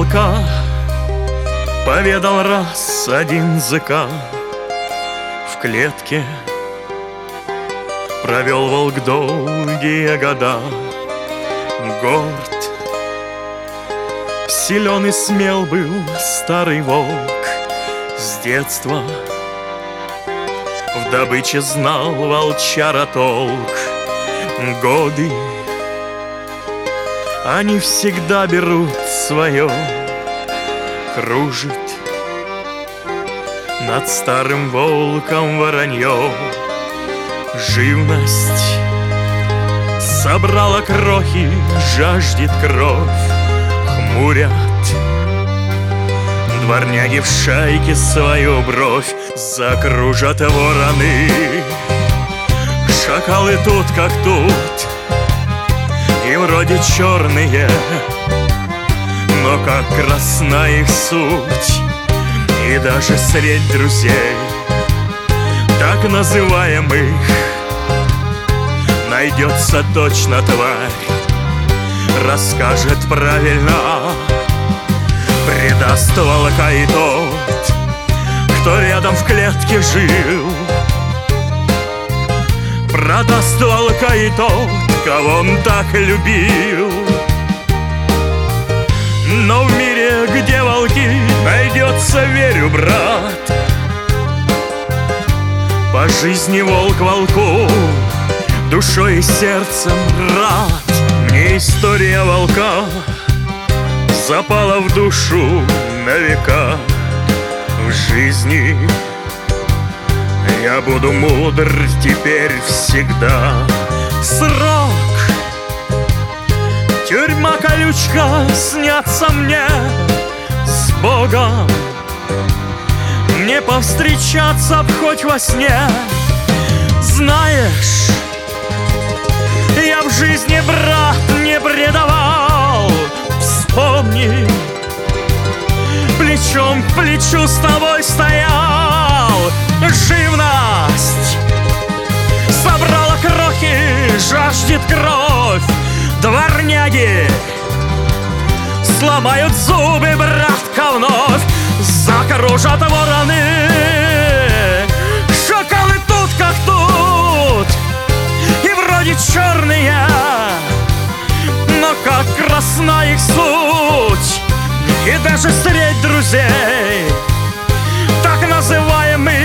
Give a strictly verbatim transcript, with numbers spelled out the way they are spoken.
волка поведал раз один зыка. В клетке провел волк долгие года. Горд, силен и смел был старый волк. С детства в добыче знал волчара толк. Годы, они всегда берут свое. Кружит над старым волком воронье. Живность собрала крохи, жаждет кровь. Хмурят дворняги в шайке свою бровь. Закружат вороны, шакалы тут как тут, и вроде черные, но как красна их суть. И даже средь друзей, так называемых, найдется точно тварь, расскажет правильно, предаст волка и тот, кто рядом в клетке жил. Продаст волка и тот, кого он так любил. Но в мире, где волки, найдется, верю, брат. По жизни волк волку душой и сердцем рад. Мне история волка запала в душу на века. В жизни я буду мудр теперь всегда. Срок, тюрьма, колючка снятся мне. С Богом мне повстречаться б хоть во сне. Знаешь, я в жизни, брат, не предавал. Вспомни, плечом к плечу с тобой стоял. Живность собрала крохи, жаждет кровь. Дворняги сломают зубы, братка, вновь. Закружат вороны, шакалы тут как тут, и вроде черные, но как красна их суть. И даже средь друзей